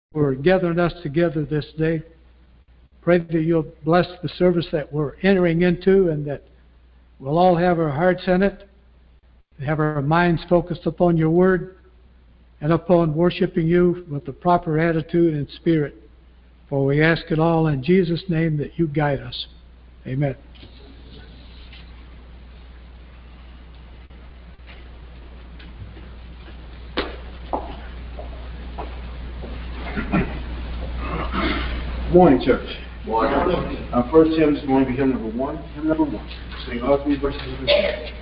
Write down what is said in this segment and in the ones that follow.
for gathering us together this day. Pray that you'll bless the service that we're entering into, and that we'll all have our hearts in it, have our minds focused upon your word, and upon worshiping you with the proper attitude and spirit. For we ask it all in Jesus' name, that you guide us. Amen. Good morning, church. Good morning. Our first hymn is going to be hymn number 1. Hymn number 1. Sing all 3 verses of the hymn.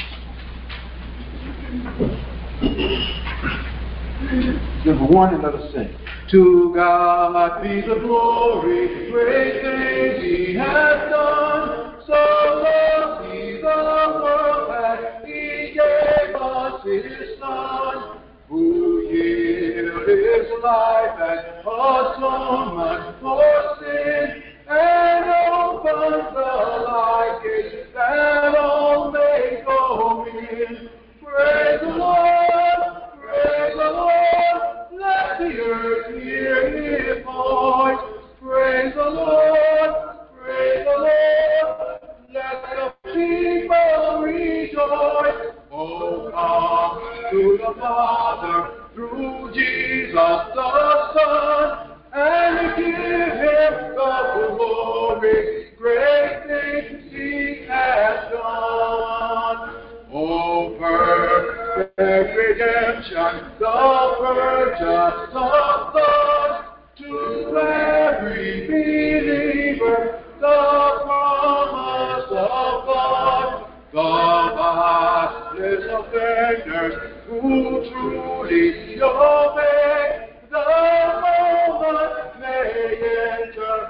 Number 1, and let us sing. To God be the glory, great things He has done. So loved He the world that He gave us His Son, who yielded His life as atonement for sin, and opens the life gate that all may go in. Praise the Lord, praise the Lord, let the earth hear His voice. Praise the Lord, praise the Lord, let the people rejoice. Oh, come to the Father through Jesus the Son, and give Him the glory. Great things He has done. Oh, perfect redemption, the purchase of blood, to every believer, the promise of God. The vastness of offenders who truly obey, the moment may enter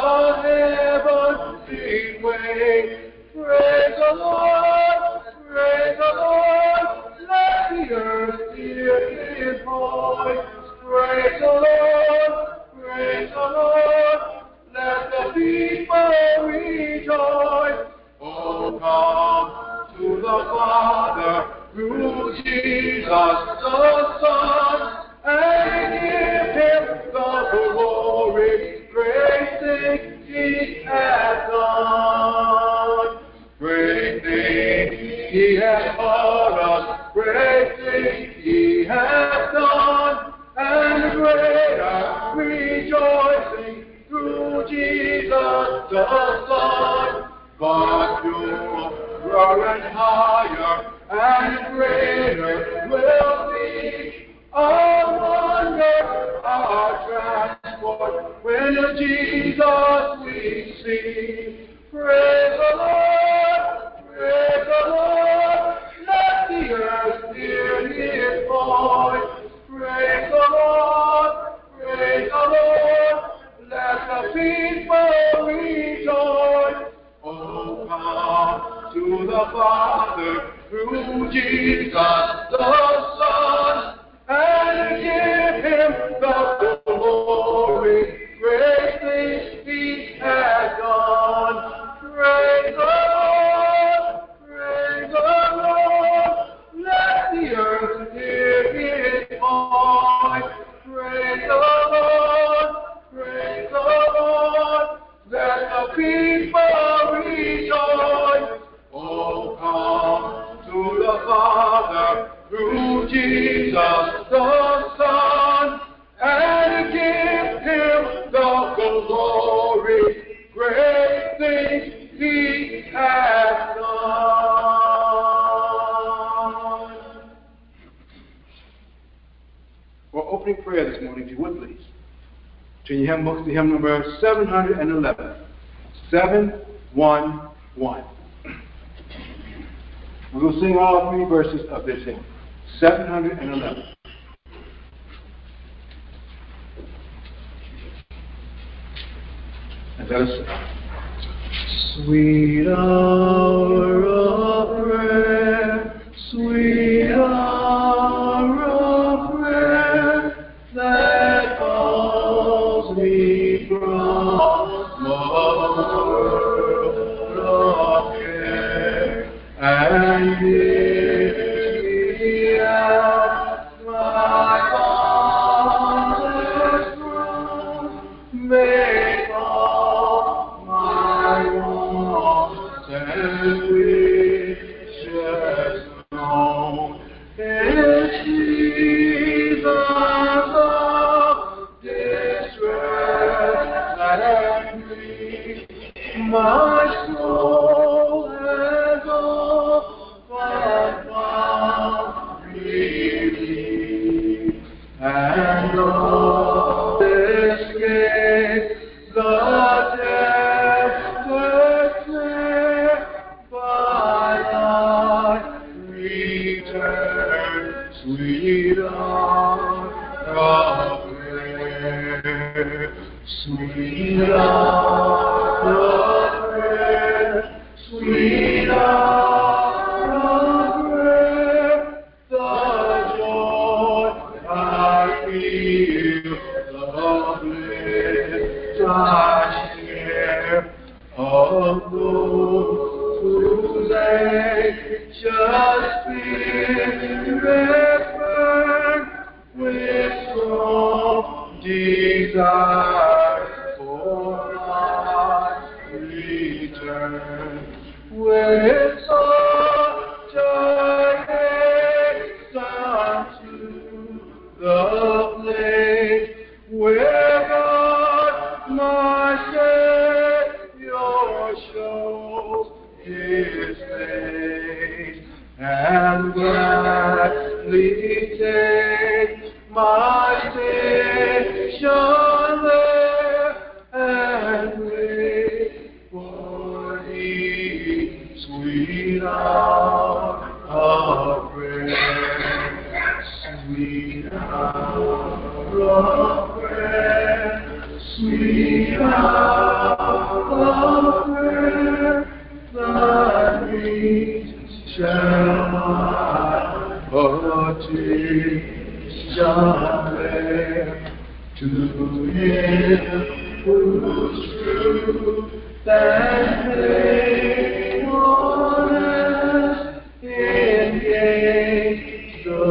the heavenly way. Praise the Lord, praise the Lord, let the earth hear His voice. Praise the Lord, praise the Lord, let the people rejoice. Oh, come to the Father through Jesus the Son, and give Him the glory. Great things He has done. Great things He has taught us. Great things He has done. And greater rejoicing through Jesus the Son. But purer and higher and greater will be our wonder, our transport, when of Jesus we see. Praise the Lord, praise the Lord, let the earth hear His voice. Praise the Lord, praise the Lord, let the people rejoice. Oh, come to the Father through Jesus the Son, and give Him the glory. Great things He has done. Praise the Lord, praise the Lord, let the earth hear His voice. Praise the Lord, praise the Lord, let the people rejoice. Oh, come to the Father through Jesus the Son, and give Him the glory. Great things He has done. For opening prayer this morning, if you would please, turn your hymn books to hymn number 711. 711. We will sing all 3 verses of this hymn. 711. And let us sing. Sweet hour of prayer, sweet hour of prayer, that calls me from the world of care, and gives me at my Father's make all my wants and wishes known. In seasons of distress and grief, my soul has often found relief, and all escape the tempter's snare, but I return, sweet hour of prayer, sweet hour of prayer, sweet hour of prayer, the joy I feel, the bliss I share of those whose anxious spirit burn with strong desire for my return. With such a haste unto the place where God my Savior shows His face, and gladly take my station there, and wait for Thee, sweet hour of prayer, sweet hour of prayer, sweet hour of prayer, thy needs shall my petition bear to Him whose truth and faithfulness engage the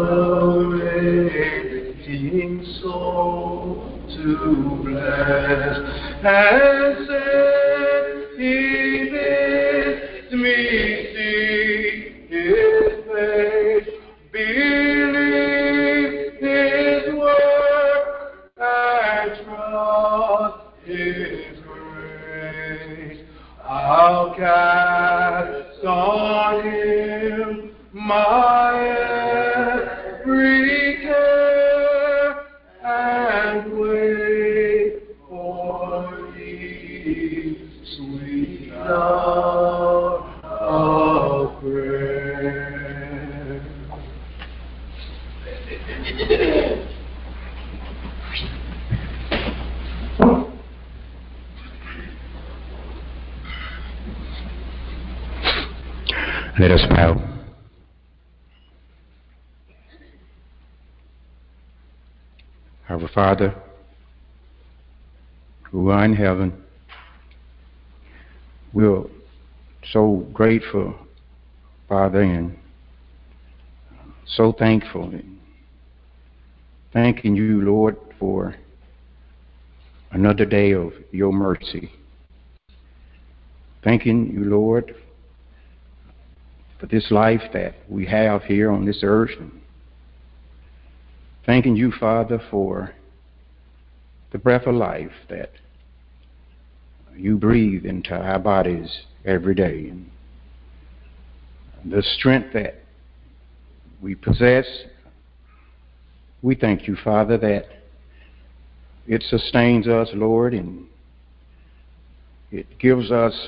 waiting soul to bless, and said He bids me see His face, believe His word, and trust His grace. I'll cast on Him my every care, and wait for Thee, sweet hour of prayer. Let us bow. Our Father, who art in heaven, we're so grateful, Father, and so thankful. Thanking you, Lord, for another day of your mercy. Thanking you, Lord, for this life that we have here on this earth. Thanking you, Father, for the breath of life that you breathe into our bodies every day. And the strength that we possess, we thank you, Father, that it sustains us, Lord, and it gives us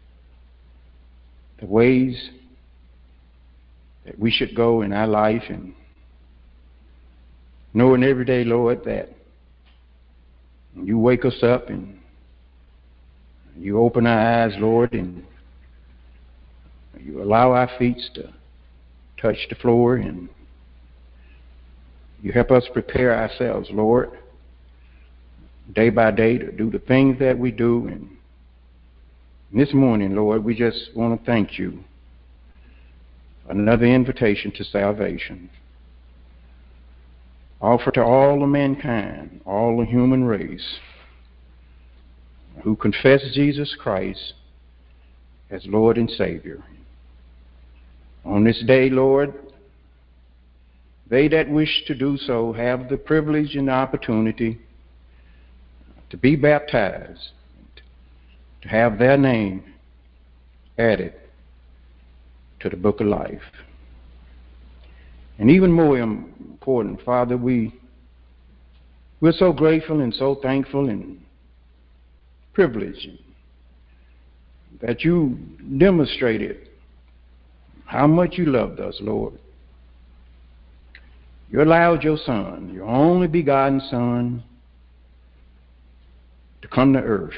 the ways that we should go in our life, and knowing every day, Lord, that you wake us up and you open our eyes, Lord, and you allow our feet to touch the floor, and you help us prepare ourselves, Lord, day by day to do the things that we do. And this morning, Lord, we just want to thank you for another invitation to salvation. Offer to all of mankind, all the human race, who confess Jesus Christ as Lord and Savior. On this day, Lord, they that wish to do so have the privilege and the opportunity to be baptized, to have their name added to the book of life. And even more important, Father, we're so grateful and so thankful and privileged that you demonstrated how much you loved us, Lord. You allowed your Son, your only begotten Son, to come to earth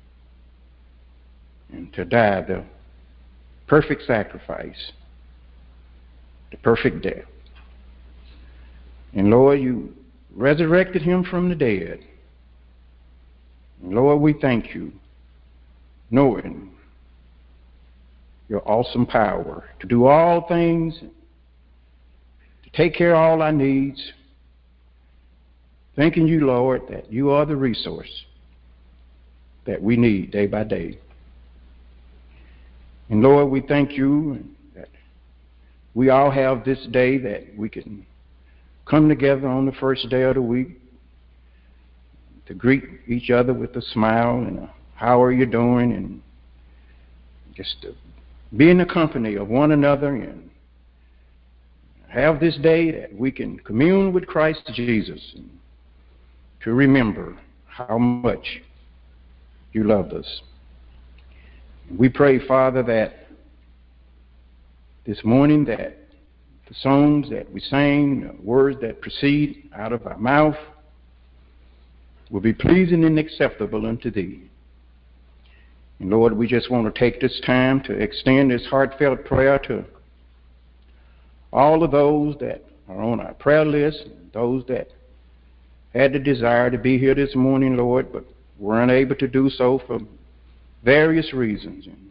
and to die the perfect sacrifice, the perfect death. And Lord, you resurrected him from the dead. And Lord, we thank you, knowing your awesome power to do all things, to take care of all our needs. Thanking you, Lord, that you are the resource that we need day by day. And Lord, we thank you that we all have this day that we can come together on the first day of the week to greet each other with a smile and a how are you doing, and just to be in the company of one another and have this day that we can commune with Christ Jesus and to remember how much you loved us. We pray, Father, that this morning that the songs that we sang, the words that proceed out of our mouth will be pleasing and acceptable unto thee. And Lord, we just want to take this time to extend this heartfelt prayer to all of those that are on our prayer list, those that had the desire to be here this morning, Lord, but were unable to do so for various reasons. And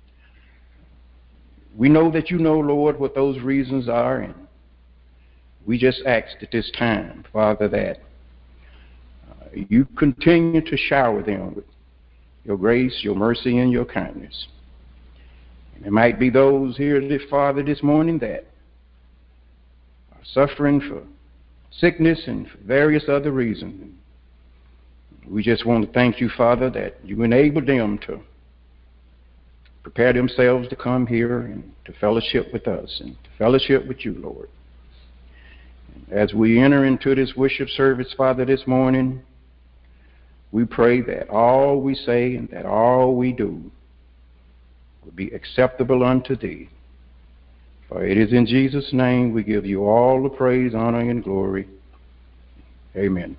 we know that you know, Lord, what those reasons are, and we just ask at this time, Father, that you continue to shower them with your grace, your mercy, and your kindness. And there might be those here, Father, this morning that are suffering for sickness and for various other reasons. We just want to thank you, Father, that you enabled them to prepare themselves to come here and to fellowship with us and to fellowship with you, Lord. As we enter into this worship service, Father, this morning, we pray that all we say and that all we do will be acceptable unto thee. For it is in Jesus' name we give you all the praise, honor, and glory. Amen.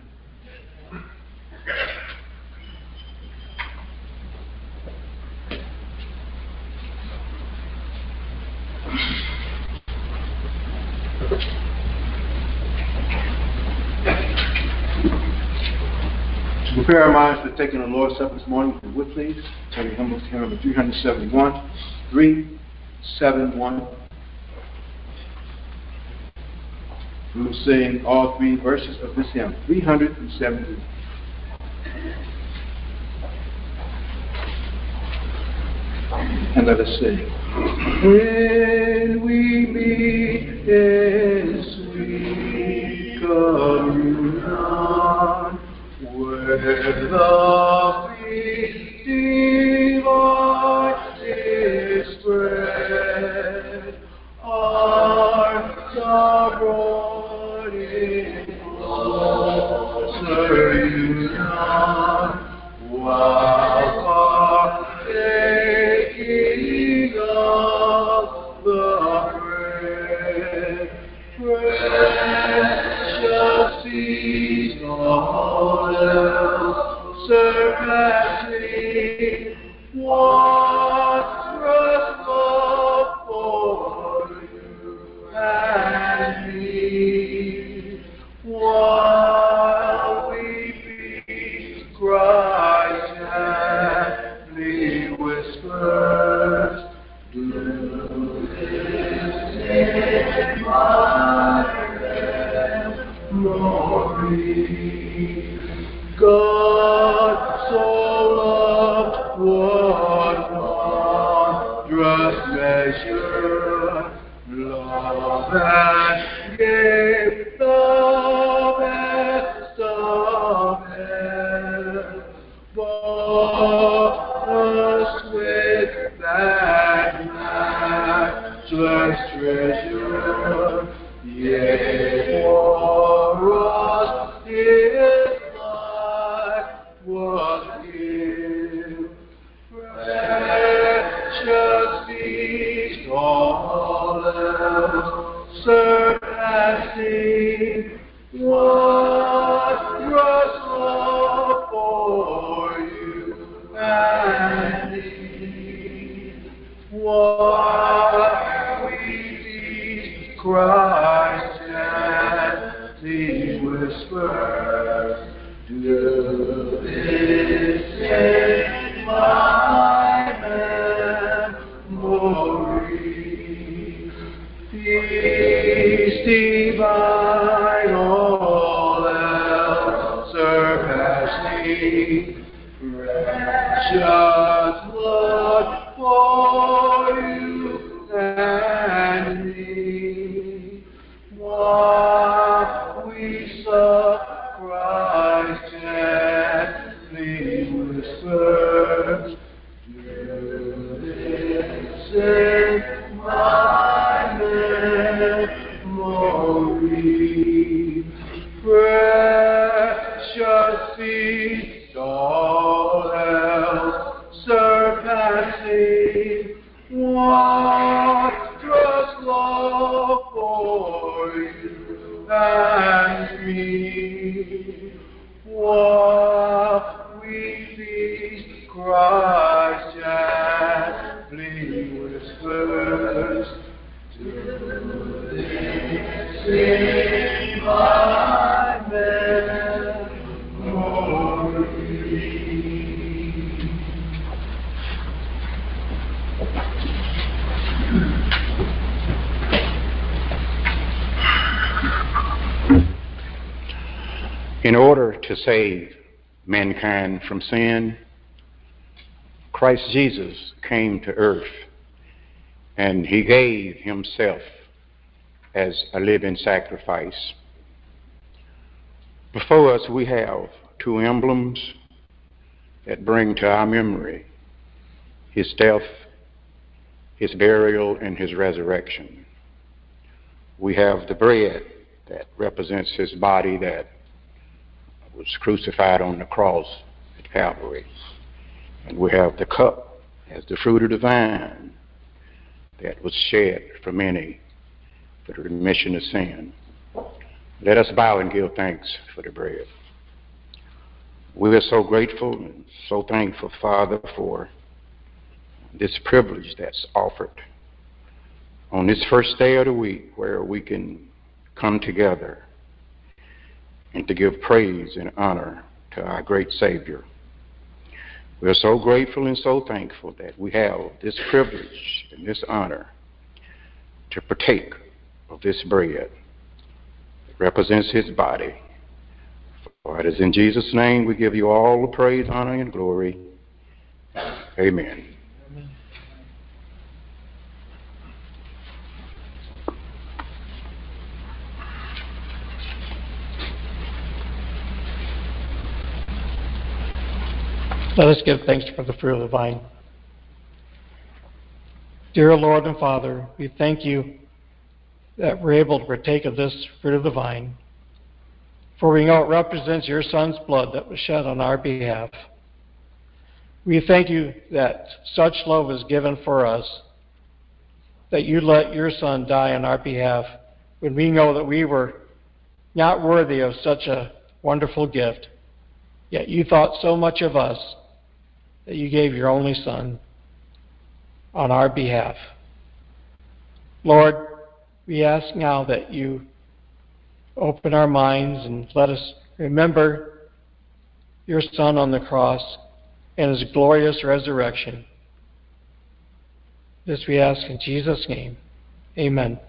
Prepare our minds for taking the Lord's Supper this morning. If you would, please. Turn your hymnals to number 371. 371. We will sing all three verses of this hymn. 370. And let us sing. When we meet in sweet communion, where the feast divine is spread, hearts are brought in closer union, while partaking of the bread, precious seed all else surpassing, wondrous love for you and me, while we feast Christ gently whispers, do this in my memory. God so treasure, love and gave the best of heaven, bought us with that matchless treasure, yea, for us His life was given. Precious feast, all else surpassing, wondrous love for you and me. While we feast, Christ gently whispers, do this in my memory. Feast divine, all else surpassing, precious blood for you and me. While we sup, Christ gently whispers, do this in my memory. Precious feast, all else surpassing, wondrous love for you and me. While we feast, Christ gently whispers, do this in my memory. In order to save mankind from sin, Christ Jesus came to earth, and He gave Himself as a living sacrifice. Before us we have two emblems that bring to our memory His death, His burial, and His resurrection. We have the bread that represents His body that was crucified on the cross at Calvary. And we have the cup as the fruit of the vine that was shed for many for the remission of sin. Let us bow and give thanks for the bread. We are so grateful and so thankful, Father, for this privilege that's offered on this first day of the week, where we can come together and to give praise and honor to our great Savior. We are so grateful and so thankful that we have this privilege and this honor to partake of this bread that represents His body. For it is in Jesus' name we give you all the praise, honor, and glory. Amen. Let us give thanks for the fruit of the vine. Dear Lord and Father, we thank you that we're able to partake of this fruit of the vine, for we know it represents your Son's blood that was shed on our behalf. We thank you that such love was given for us, that you let your Son die on our behalf when we know that we were not worthy of such a wonderful gift. Yet you thought so much of us that you gave your only Son on our behalf. Lord, we ask now that you open our minds and let us remember your Son on the cross and His glorious resurrection. This we ask in Jesus' name. Amen.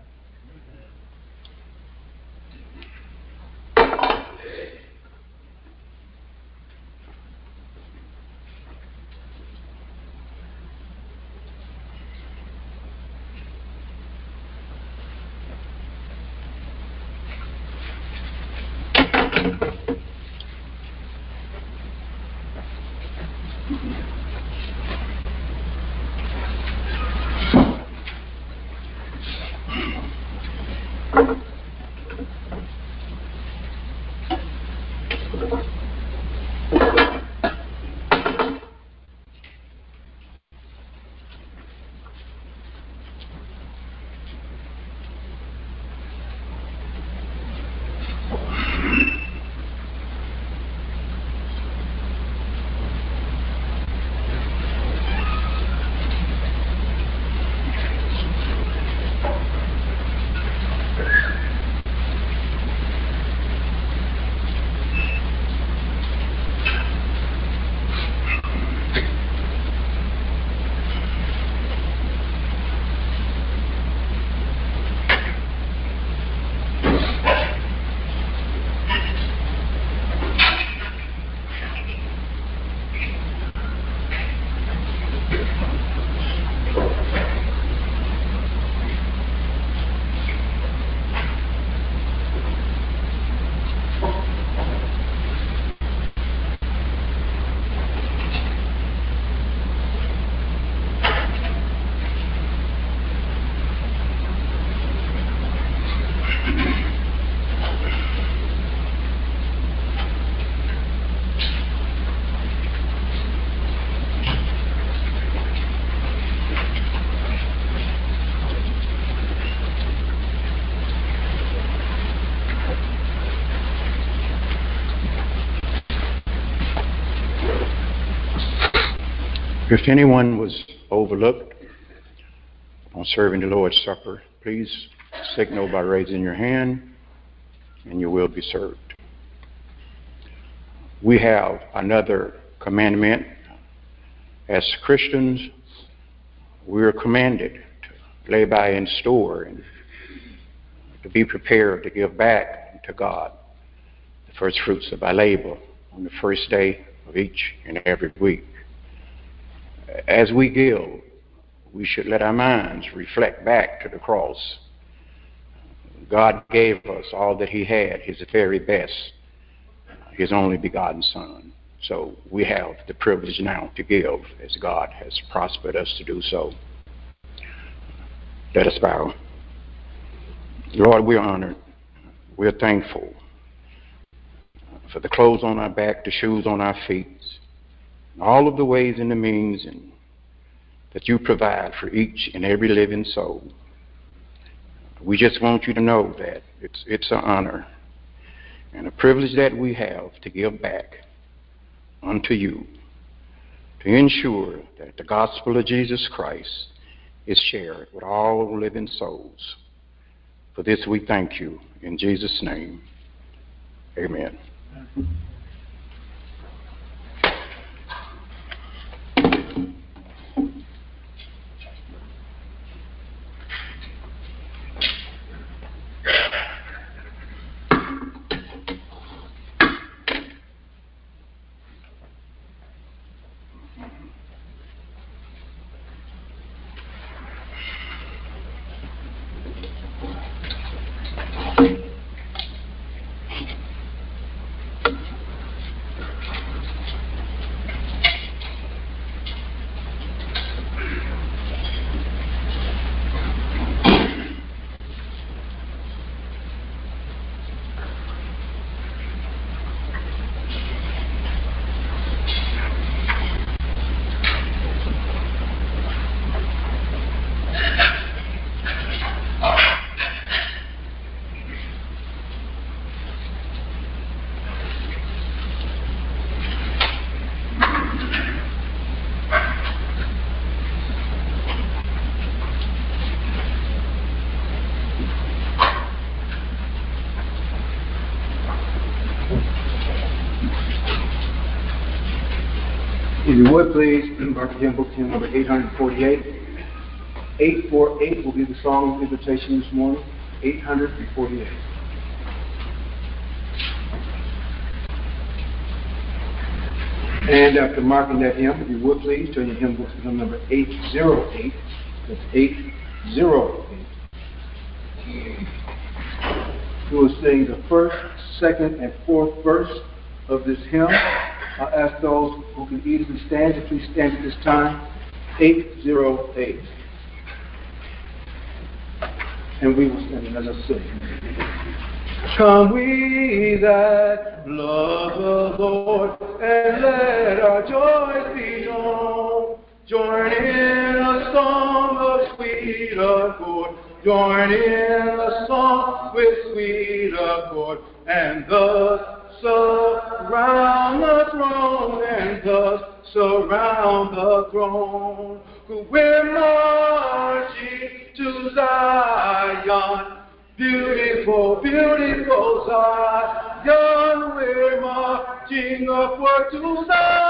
If anyone was overlooked on serving the Lord's Supper, please signal by raising your hand and you will be served. We have another commandment. As Christians, we are commanded to lay by in store and to be prepared to give back to God the first fruits of our labor on the first day of each and every week. As we give, we should let our minds reflect back to the cross. God gave us all that He had, His very best, His only begotten Son. So we have the privilege now to give as God has prospered us to do so. Let us bow. Lord, we're honored. We're thankful for the clothes on our back, the shoes on our feet, all of the ways and the means that you provide for each and every living soul. We just want you to know that it's an honor and a privilege that we have to give back unto you, to ensure that the gospel of Jesus Christ is shared with all living souls. For this we thank you. In Jesus' name, amen. If you would, please, mark the hymn book hymn number 848. 848 will be the song of invitation this morning. 848. And after marking that hymn, if you would, please, turn your hymn books to hymn number 808. That's 808. We will sing the first, second, and fourth verse of this hymn. I'll ask those who can easily stand to please stand at this time. 808. And we will stand another sing. Come we that love the Lord, and let our joy be known. Join in a song of sweet accord. Join in a song with sweet accord. And thus surround the throne, and thus surround the throne. We're marching to Zion. Beautiful, beautiful Zion, we're marching upward to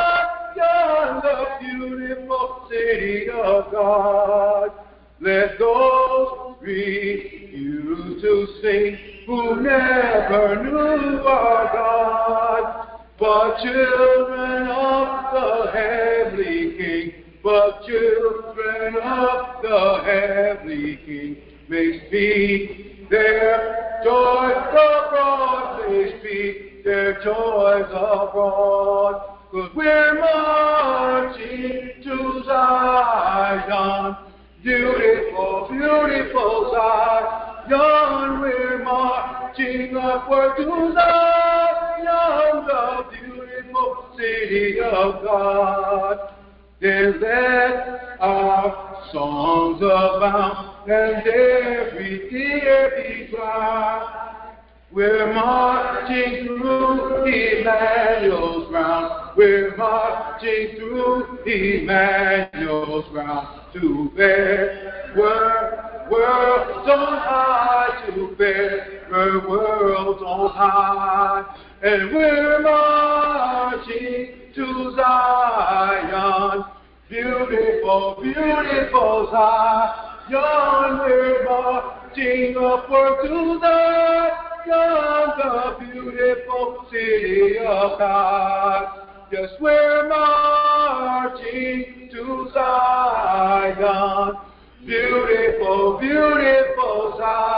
Zion, the beautiful city of God. Let those refuse to sing who never knew our God, but children of the heavenly King, but children of the heavenly King may speak their joys abroad, they speak their joys abroad. 'Cause we're marching to Zion, beautiful, beautiful Zion. We're marching upward to Zion, the beautiful city of God. Then let our songs abound, and every tear be dry. We're marching through Emmanuel's ground. We're marching through Emmanuel's ground to bear worlds on high, to bear worlds on high. And we're marching to Zion, beautiful, beautiful Zion. We're marching upward to Zion, the beautiful city of God. Yes, we're marching to Zion, beautiful, beautiful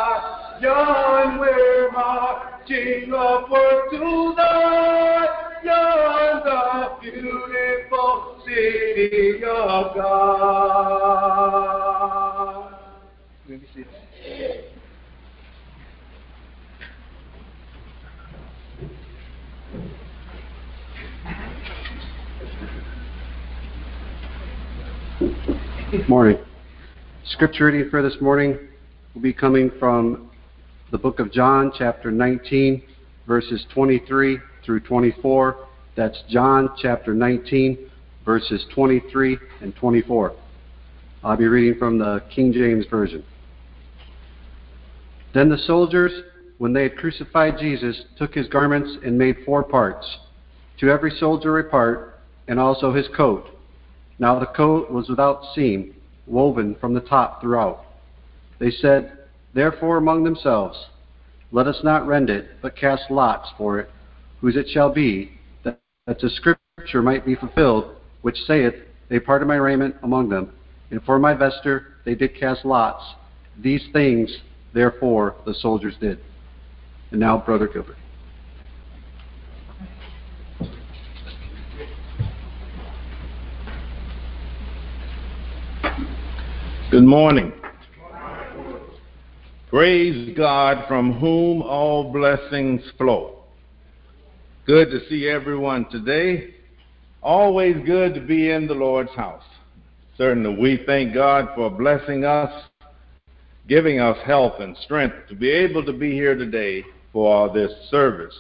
Zion. We're marching upward to Zion, the beautiful city of God. Let me see. Good morning. Scripture reading for this morning will be coming from the book of John, chapter 19, verses 23 through 24. That's John, chapter 19, verses 23 and 24. I'll be reading from the King James Version. Then the soldiers, when they had crucified Jesus, took his garments and made 4 parts, to every soldier a part, and also his coat. Now the coat was without seam, woven from the top throughout. They said, therefore among themselves, let us not rend it, but cast lots for it, whose it shall be, that the scripture might be fulfilled, which saith, they parted my raiment among them, and for my vesture they did cast lots. These things, therefore, the soldiers did. And now, Brother Gilbert. Good morning. Praise God, from whom all blessings flow. Good to see everyone today. Always good to be in the Lord's house. Certainly we thank God for blessing us, giving us health and strength to be able to be here today for this service.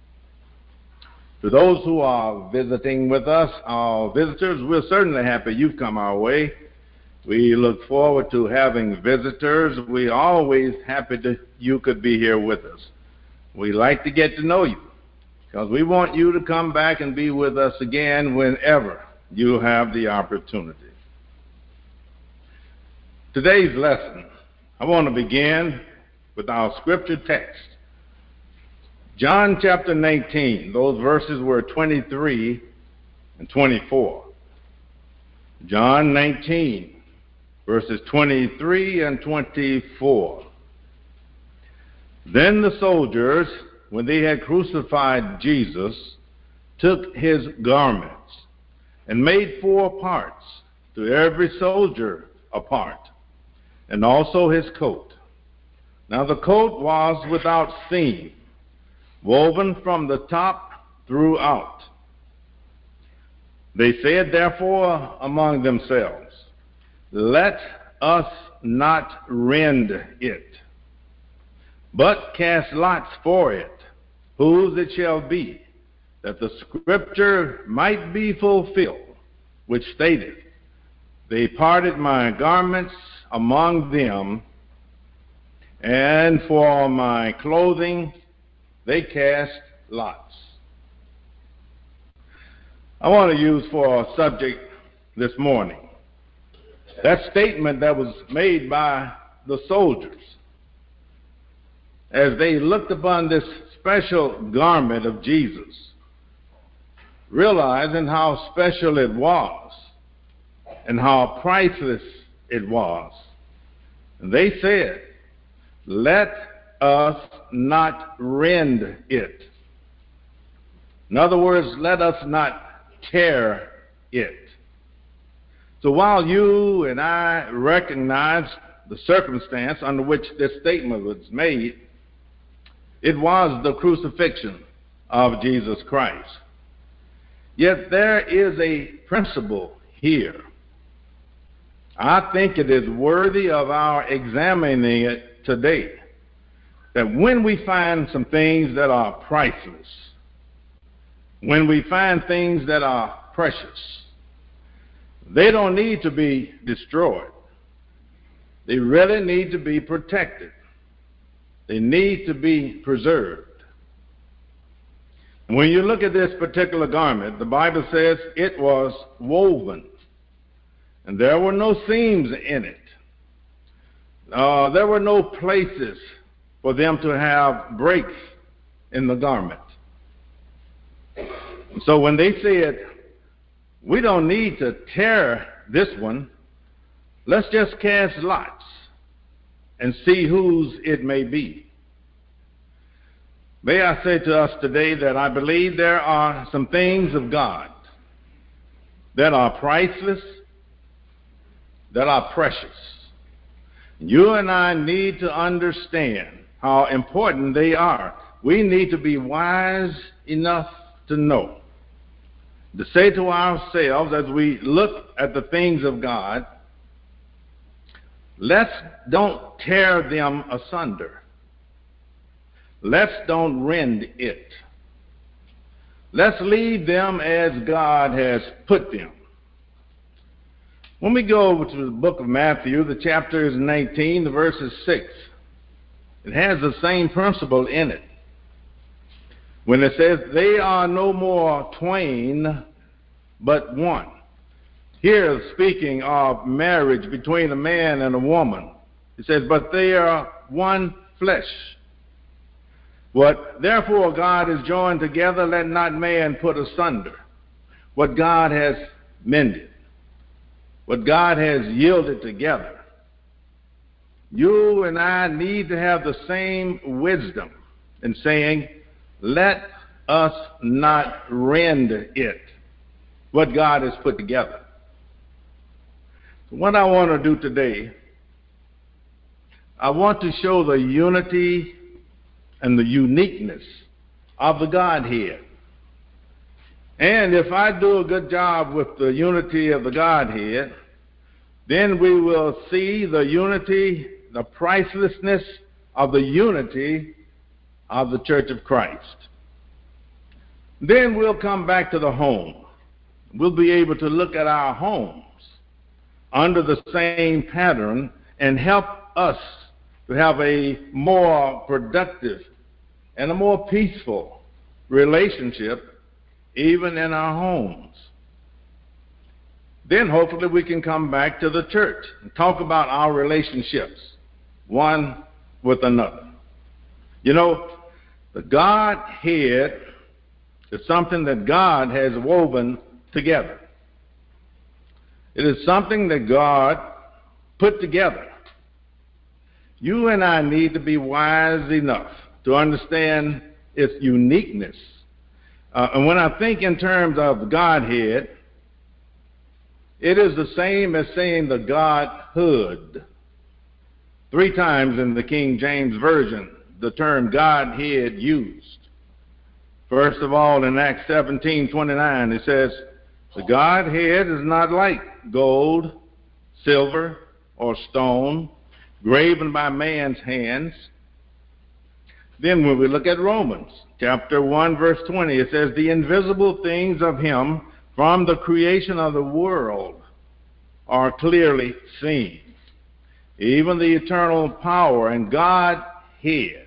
To those who are visiting with us, our visitors, we're certainly happy you've come our way. We look forward to having visitors. We're always happy that you could be here with us. We like to get to know you because we want you to come back and be with us again whenever you have the opportunity. Today's lesson, I want to begin with our scripture text. John chapter 19, those verses were 23 and 24. John 19. Verses 23 and 24. Then the soldiers, when they had crucified Jesus, took his garments and made 4 parts, to every soldier a part, and also his coat. Now the coat was without seam, woven from the top throughout. They said therefore among themselves, let us not rend it, but cast lots for it, whose it shall be, that the scripture might be fulfilled, which stated, they parted my garments among them, and for my clothing they cast lots. I want to use for a subject this morning that statement that was made by the soldiers as they looked upon this special garment of Jesus, realizing how special it was and how priceless it was. And they said, let us not rend it. In other words, let us not tear it. So while you and I recognize the circumstance under which this statement was made, it was the crucifixion of Jesus Christ. Yet there is a principle here. I think it is worthy of our examining it today, that when we find some things that are priceless, when we find things that are precious, they don't need to be destroyed. They really need to be protected. They need to be preserved. When you look at this particular garment, the Bible says it was woven, and there were no seams in it. There were no places for them to have breaks in the garment. So when they said, we don't need to tear this one, let's just cast lots and see whose it may be. May I say to us today that I believe there are some things of God that are priceless, that are precious. You and I need to understand how important they are. We need to be wise enough to know, to say to ourselves as we look at the things of God, let's don't tear them asunder. Let's don't rend it. Let's leave them as God has put them. When we go over to the book of Matthew, the chapter is 19, the verse is 6. It has the same principle in it. When it says, they are no more twain, but one. Here, speaking of marriage between a man and a woman, it says, but they are one flesh. What therefore God has joined together, let not man put asunder. What God has mended, what God has yielded together. You and I need to have the same wisdom in saying, let us not rend it, what God has put together. What I want to do today, I want to show the unity and the uniqueness of the Godhead. And if I do a good job with the unity of the Godhead, then we will see the unity, the pricelessness of the unity of the Church of Christ. Then we'll come back to the home. We'll be able to look at our homes under the same pattern and help us to have a more productive and a more peaceful relationship even in our homes. Then hopefully we can come back to the church and talk about our relationships one with another. You know, the Godhead is something that God has woven together. It is something that God put together. You and I need to be wise enough to understand its uniqueness And when I think in terms of the Godhead, it is the same as saying the Godhood. 3 times in the King James Version, the term Godhead used. First of all, in Acts 17:29, it says, the Godhead is not like gold, silver, or stone, graven by man's hands. Then when we look at Romans, chapter 1, verse 20, it says, the invisible things of him from the creation of the world are clearly seen, even the eternal power and Godhead.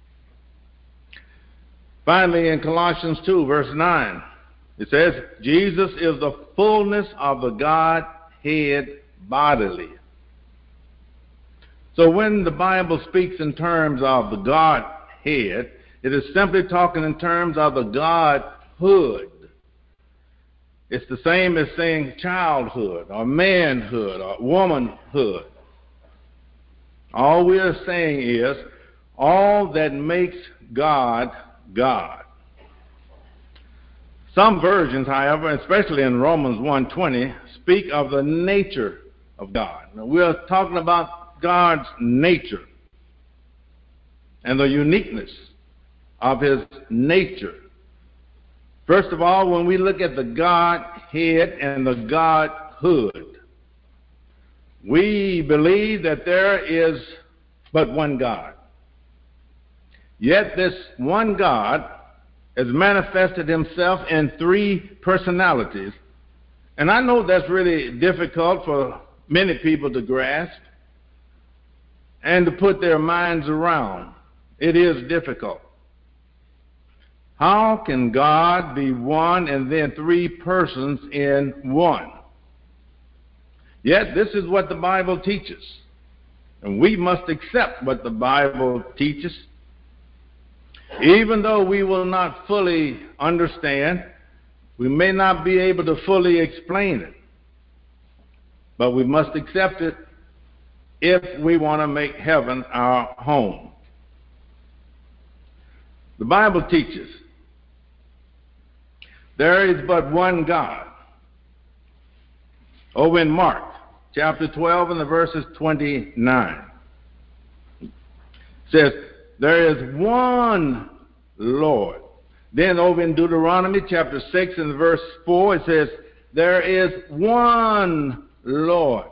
Finally, in Colossians 2, verse 9, it says, Jesus is the fullness of the Godhead bodily. So when the Bible speaks in terms of the Godhead, it is simply talking in terms of the Godhood. It's the same as saying childhood or manhood or womanhood. All we are saying is all that makes God, God. Some versions, however, especially in Romans 1:20, speak of the nature of God. Now, we're talking about God's nature and the uniqueness of his nature. First of all, when we look at the Godhead and the Godhood, we believe that there is but one God. Yet this one God has manifested himself in 3 personalities. And I know that's really difficult for many people to grasp and to put their minds around. It is difficult. How can God be one and then 3 persons in one? Yet this is what the Bible teaches. And we must accept what the Bible teaches. Even though we will not fully understand, we may not be able to fully explain it. But we must accept it if we want to make heaven our home. The Bible teaches there is but one God. Over in Mark, chapter 12 and the verses 29. It says, there is one Lord. Then over in Deuteronomy chapter 6 and verse 4, it says, there is one Lord.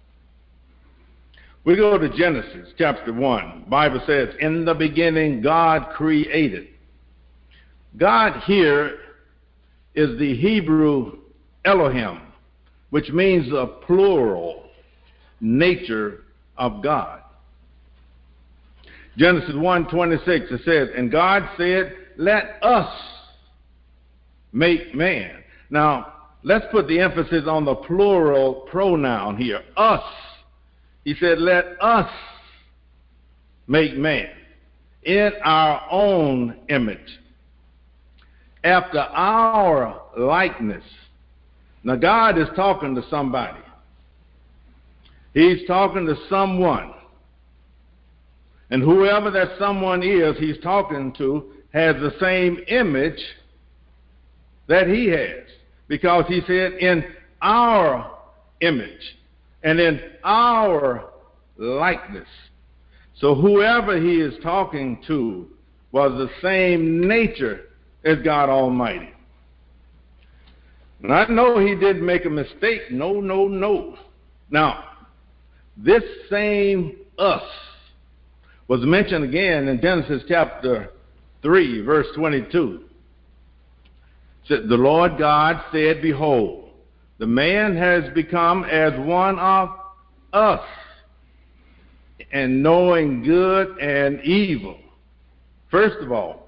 We go to Genesis chapter 1. The Bible says, in the beginning God created. God here is the Hebrew Elohim, which means the plural nature of God. Genesis 1:26, it says, and God said, let us make man. Now, let's put the emphasis on the plural pronoun here, us. He said, let us make man in our own image, after our likeness. Now, God is talking to somebody. He's talking to someone. And whoever that someone is he's talking to has the same image that he has. Because he said, in our image and in our likeness. So whoever he is talking to was the same nature as God Almighty. And I know he didn't make a mistake. No. Now, this same us was mentioned again in Genesis chapter 3, verse 22. It said, the Lord God said, behold, the man has become as one of us, and knowing good and evil. First of all,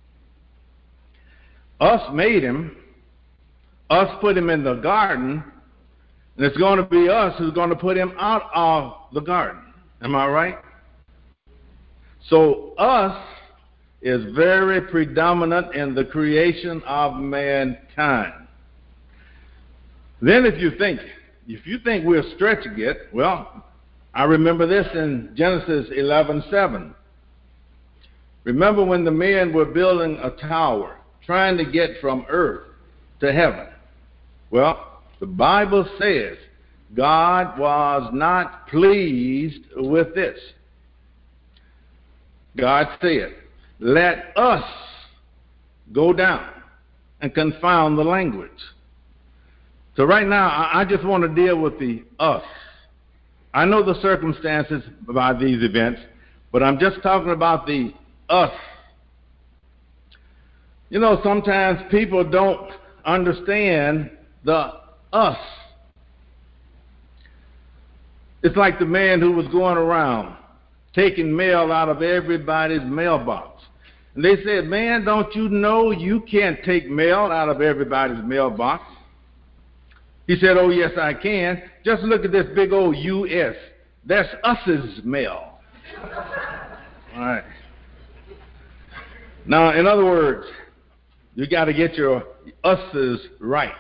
us made him, us put him in the garden, and it's going to be us who's going to put him out of the garden. Am I right? So us is very predominant in the creation of mankind. Then if you think we're stretching it, well, I remember this in Genesis 11:7. Remember when the men were building a tower trying to get from earth to heaven? Well, the Bible says God was not pleased with this. God said, let us go down and confound the language. So right now, I just want to deal with the us. I know the circumstances about these events, but I'm just talking about the us. You know, sometimes people don't understand the us. It's like the man who was going around taking mail out of everybody's mailbox. And they said, man, don't you know you can't take mail out of everybody's mailbox? He said, oh, yes, I can. Just look at this big old U.S. That's us's mail. All right. Now, in other words, you got to get your us's right.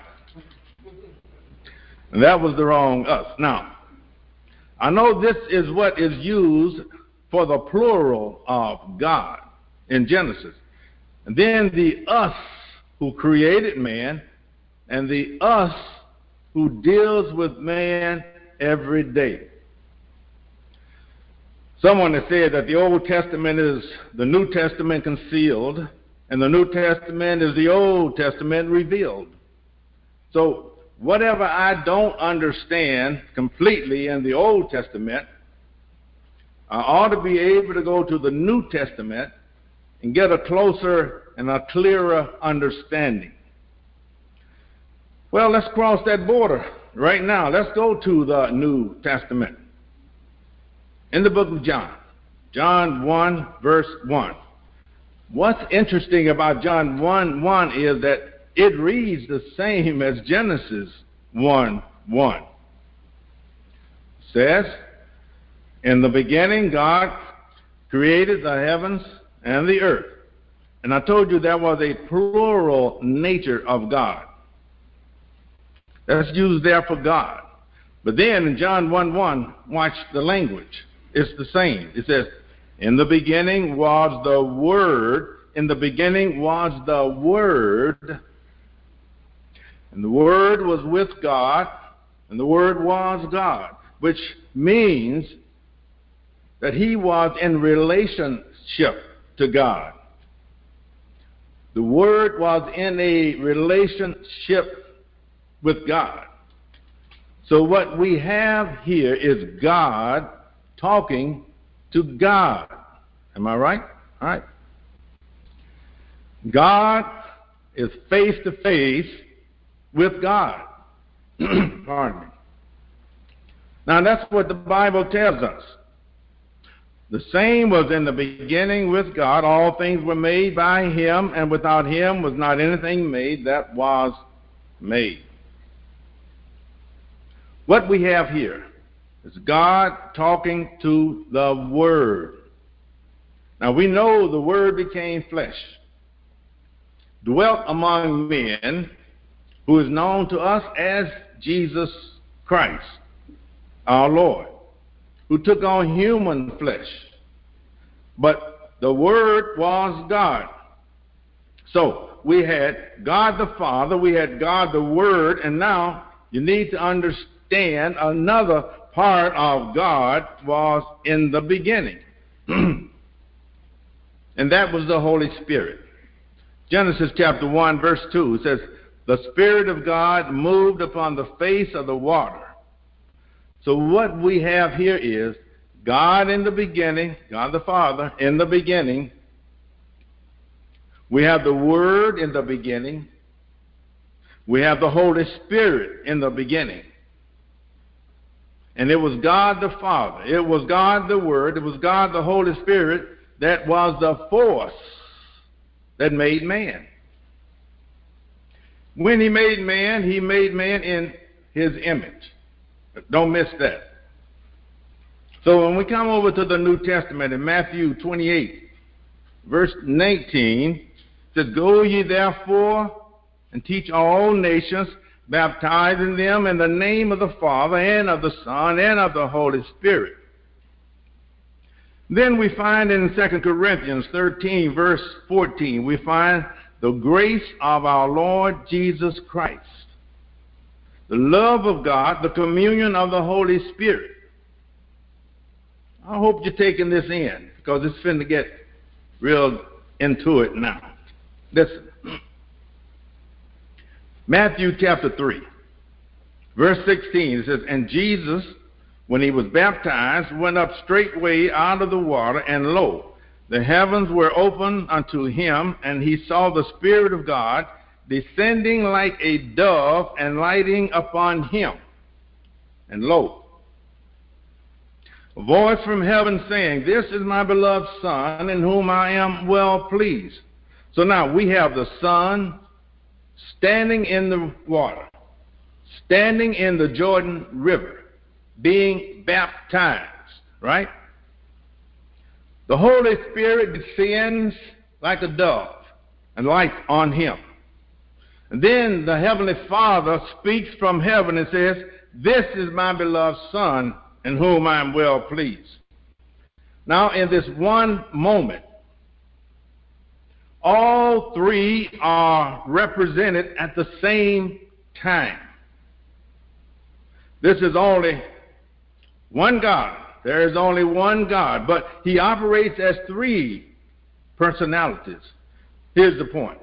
And that was the wrong us. Now, I know this is what is used for the plural of God in Genesis. And then the us who created man and the us who deals with man every day. Someone has said that the Old Testament is the New Testament concealed, and the New Testament is the Old Testament revealed. So whatever I don't understand completely in the Old Testament, I ought to be able to go to the New Testament and get a closer and a clearer understanding. Well, let's cross that border right now. Let's go to the New Testament. In the book of John, John 1, verse 1. What's interesting about John 1:1 is that it reads the same as Genesis 1:1. It says, in the beginning, God created the heavens and the earth. And I told you that was a plural nature of God. That's used there for God. But then in John 1:1, watch the language. It's the same. It says, in the beginning was the Word. In the beginning was the Word. And the Word was with God. And the Word was God. Which means that he was in relationship to God. The Word was in a relationship with God. So what we have here is God talking to God. Am I right? All right. God is face to face with God. Pardon me. Now that's what the Bible tells us. The same was in the beginning with God. All things were made by him, and without him was not anything made that was made. What we have here is God talking to the Word. Now we know the Word became flesh, dwelt among men, who is known to us as Jesus Christ, our Lord, who took on human flesh. But the Word was God. So we had God the Father, we had God the Word, and now you need to understand another part of God was in the beginning. And that was the Holy Spirit. Genesis chapter 1, verse 2 says, the Spirit of God moved upon the face of the water. So what we have here is God in the beginning, God the Father in the beginning. We have the Word in the beginning. We have the Holy Spirit in the beginning. And it was God the Father, it was God the Word, it was God the Holy Spirit that was the force that made man. When he made man in his image. Don't miss that. So when we come over to the New Testament in Matthew 28, verse 19, it says, go ye therefore and teach all nations, baptizing them in the name of the Father and of the Son and of the Holy Spirit. Then we find in 2 Corinthians 13, verse 14, we find the grace of our Lord Jesus Christ, the love of God, the communion of the Holy Spirit. I hope you're taking this in, because it's finna get real into it now. Listen. Matthew chapter 3, verse 16, it says, "And Jesus, when he was baptized, went up straightway out of the water, and lo, the heavens were opened unto him, and he saw the Spirit of God descending like a dove and lighting upon him. And lo, a voice from heaven saying, This is my beloved Son, in whom I am well pleased." So now we have the Son standing in the water, standing in the Jordan River, being baptized, right? The Holy Spirit descends like a dove and lights on him. And then the Heavenly Father speaks from heaven and says, "This is my beloved Son, in whom I am well pleased." Now, in this one moment, all three are represented at the same time. This is only one God. There is only one God, but he operates as three personalities. Here's the point.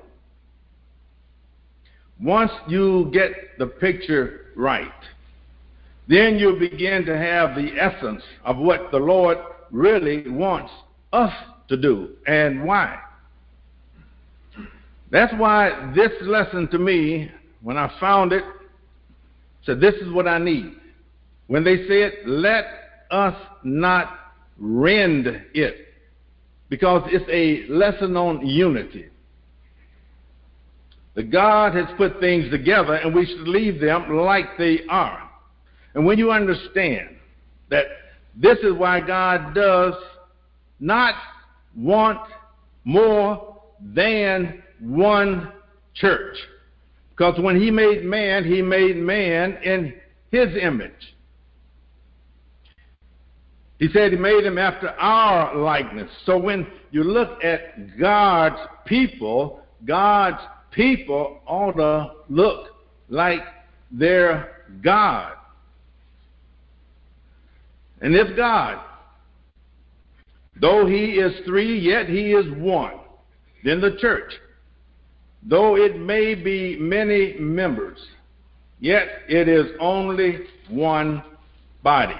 Once you get the picture right, then you'll begin to have the essence of what the Lord really wants us to do and why. That's why this lesson to me, when I found it, said this is what I need. When they said, "Let us not rend it," because it's a lesson on unity. That God has put things together, and we should leave them like they are. And when you understand that this is why God does not want more than one church. Because when he made man in his image. He said he made him after our likeness. So when you look at God's people ought to look like their God. And this God, though he is three, yet he is one. Then the church, though it may be many members, yet it is only one body.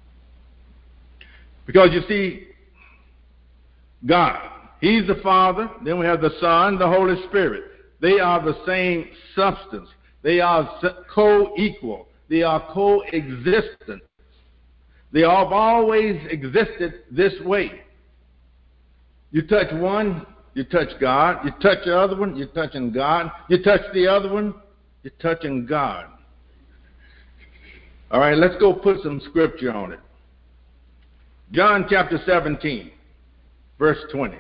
Because you see, God, he's the Father, then we have the Son, the Holy Spirit. They are the same substance. They are co-equal. They are co-existent. They have always existed this way. You touch one, you touch God. You touch the other one, you're touching God. You touch the other one, you're touching God. All right, let's go put some scripture on it. John chapter 17, verse 20.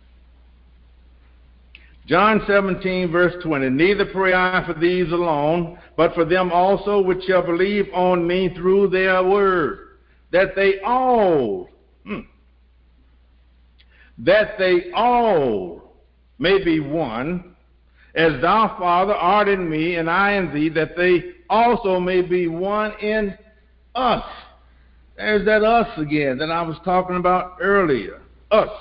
John 17, verse 20. "Neither pray I for these alone, but for them also which shall believe on me through their word, that they all may be one, as thou, Father, art in me, and I in thee, that they also may be one in us." There's that us again that I was talking about earlier. Us.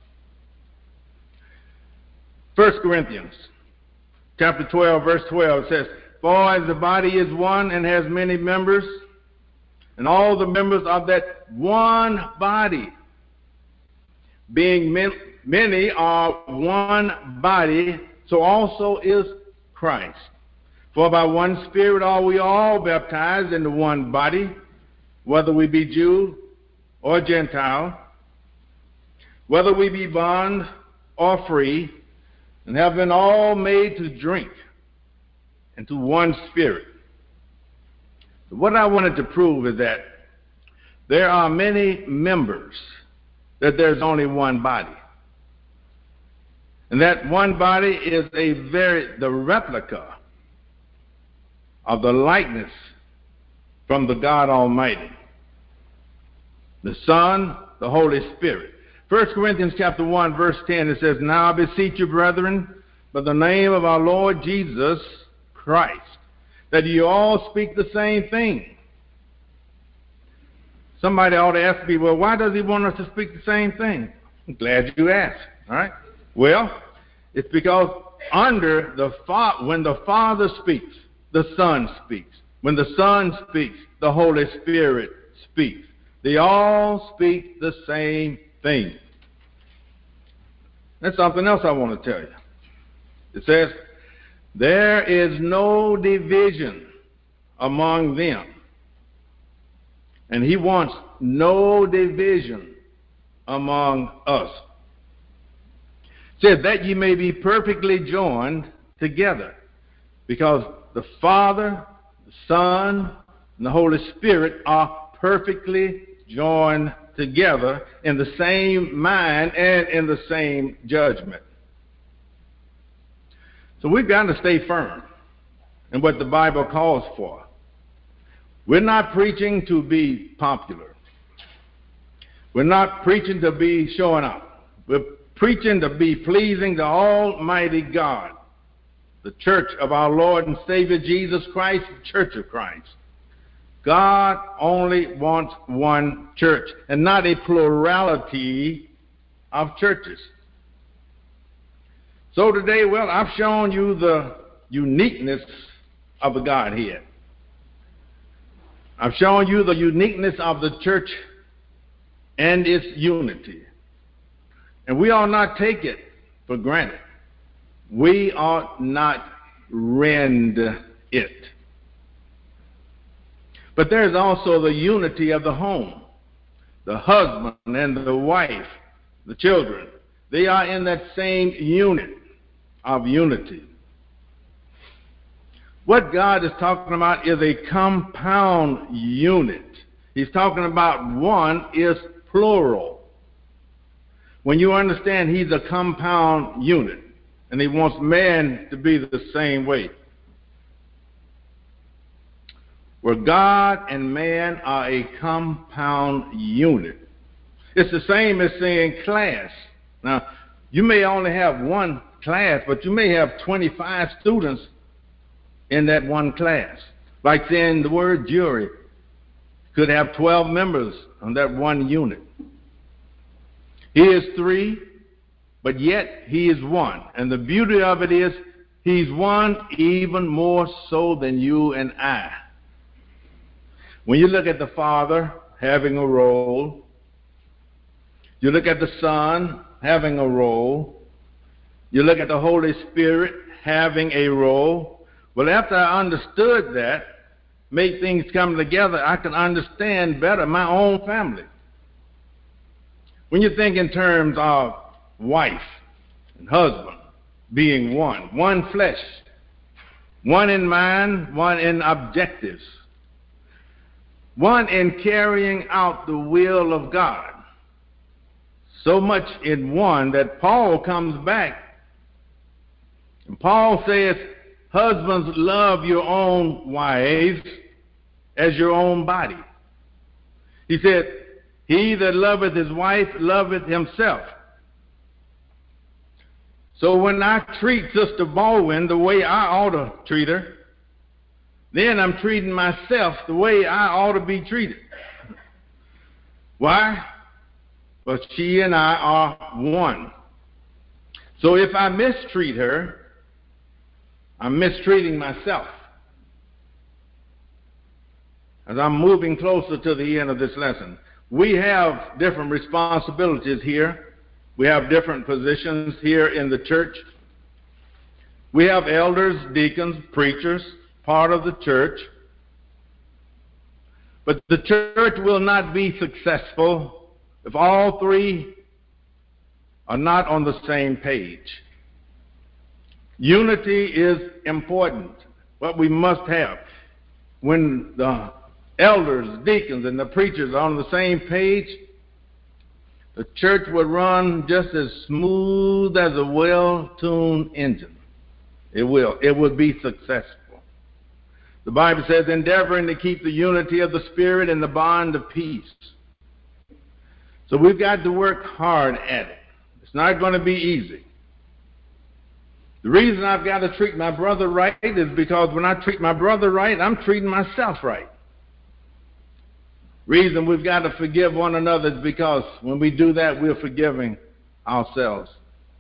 1 Corinthians chapter 12, verse 12 says, "For as the body is one and has many members, and all the members of that one body, being many are one body, so also is Christ. For by one Spirit are we all baptized into one body, whether we be Jew or Gentile, whether we be bond or free, and have been all made to drink into one Spirit." What I wanted to prove is that there are many members, that there's only one body. And that one body is the replica of the likeness from the God Almighty, the Son, the Holy Spirit. 1 Corinthians chapter 1, verse 10, it says, "Now I beseech you, brethren, but the name of our Lord Jesus Christ, that you all speak the same thing. Somebody ought to ask me, well, why does he want us to speak the same thing? I'm glad you asked, all right? Well, it's because when the Father speaks, the Son speaks. When the Son speaks, the Holy Spirit speaks. They all speak the same thing. That's something else I want to tell you. It says, there is no division among them. And he wants no division among us. It says that ye may be perfectly joined together. Because the Father, the Son, and the Holy Spirit are perfectly joined together in the same mind and in the same judgment. So we've got to stay firm in what the Bible calls for. We're not preaching to be popular. We're not preaching to be showing up. We're preaching to be pleasing to Almighty God, the church of our Lord and Savior Jesus Christ, the Church of Christ. God only wants one church and not a plurality of churches. So today, well, I've shown you the uniqueness of the Godhead. I've shown you the uniqueness of the church and its unity. And we ought not take it for granted. We ought not rend it. But there's also the unity of the home. The husband and the wife, the children, they are in that same unit of unity. What God is talking about is a compound unit. He's talking about one is plural. When you understand he's a compound unit, and he wants man to be the same way. Where God and man are a compound unit. It's the same as saying class. Now, you may only have one class, but you may have 25 students in that one class. Like saying the word jury could have 12 members on that one unit. He is three, but yet he is one. And the beauty of it is he's one even more so than you and I. When you look at the Father having a role, you look at the Son having a role, you look at the Holy Spirit having a role. Well, after I understood that, make things come together, I can understand better my own family. When you think in terms of wife and husband being one flesh, one in mind, one in objectives, one in carrying out the will of God. So much in one that Paul comes back. And Paul says, husbands, love your own wives as your own body. He said, he that loveth his wife loveth himself. So when I treat Sister Baldwin the way I ought to treat her, then I'm treating myself the way I ought to be treated. Why? But she and I are one. So if I mistreat her, I'm mistreating myself. As I'm moving closer to the end of this lesson, we have different responsibilities here. We have different positions here in the church. We have elders, deacons, preachers, part of the church. But the church will not be successful if all three are not on the same page. Unity is important, what we must have. When the elders, deacons, and the preachers are on the same page, the church would run just as smooth as a well-tuned engine. It will. It would be successful. The Bible says, endeavoring to keep the unity of the Spirit and the bond of peace. So we've got to work hard at it. It's not going to be easy. The reason I've got to treat my brother right is because when I treat my brother right, I'm treating myself right. Reason we've got to forgive one another is because when we do that, we're forgiving ourselves.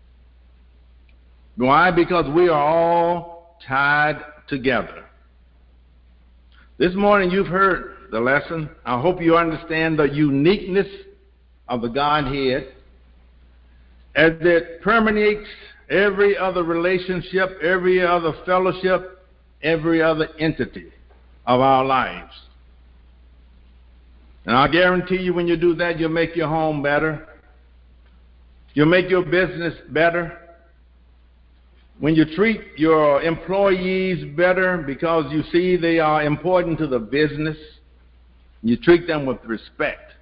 Why? Because we are all tied together. This morning you've heard the lesson. I hope you understand the uniqueness of the Godhead as it permeates every other relationship, every other fellowship, every other entity of our lives. And I guarantee you when you do that, you'll make your home better. You'll make your business better. When you treat your employees better because you see they are important to the business, you treat them with respect.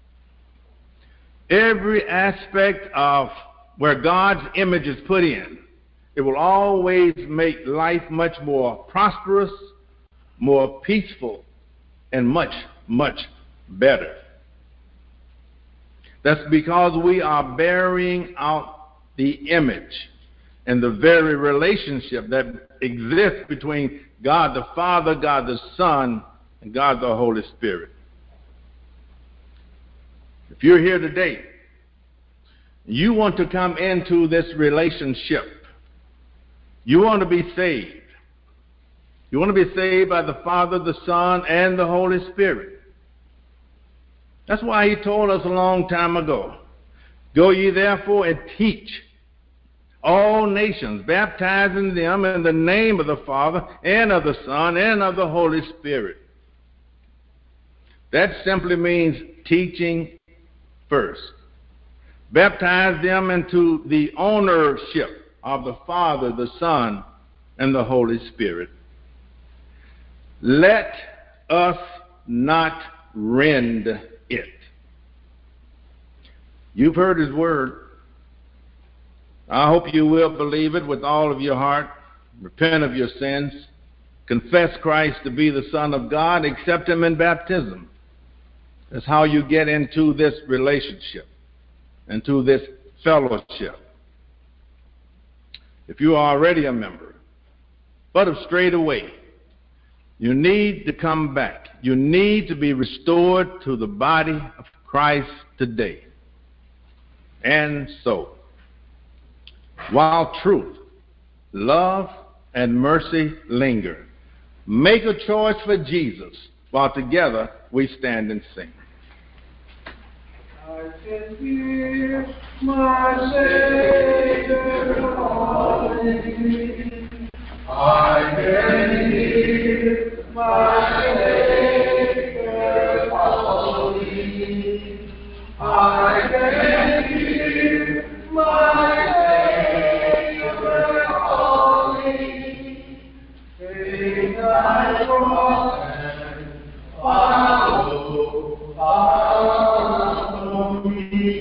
Every aspect of where God's image is put in, it will always make life much more prosperous, more peaceful, and much, much better. That's because we are bearing out the image and the very relationship that exists between God the Father, God the Son, and God the Holy Spirit. If you're here today, you want to come into this relationship. You want to be saved. You want to be saved by the Father, the Son, and the Holy Spirit. That's why he told us a long time ago, go ye therefore and teach all nations, baptizing them in the name of the Father and of the Son and of the Holy Spirit. That simply means teaching first. Baptize them into the ownership of the Father, the Son, and the Holy Spirit. Let us not rend it. You've heard his word. I hope you will believe it with all of your heart, repent of your sins, confess Christ to be the Son of God, accept him in baptism. That's how you get into this relationship, into this fellowship. If you are already a member, but have strayed away, you need to come back. You need to be restored to the body of Christ today. And so, while truth, love, and mercy linger, make a choice for Jesus while together we stand and sing. I can hear my Savior calling. I can hear my Savior calling. I can hear my Savior calling. Take thy cross and follow me.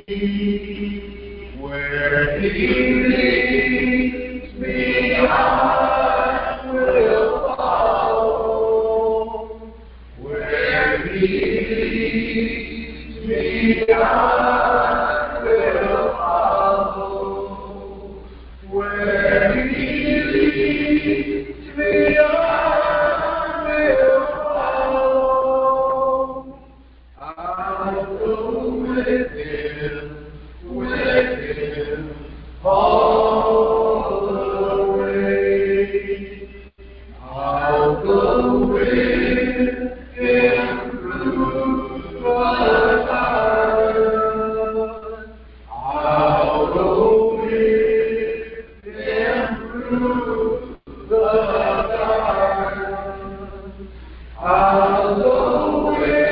Where he leads me, I will follow. Where he leads me, I will follow. Where he leads me, I will follow. I'll go with him all the way. I'll go with him through the fire. I'll go with him through the dark. I'll go with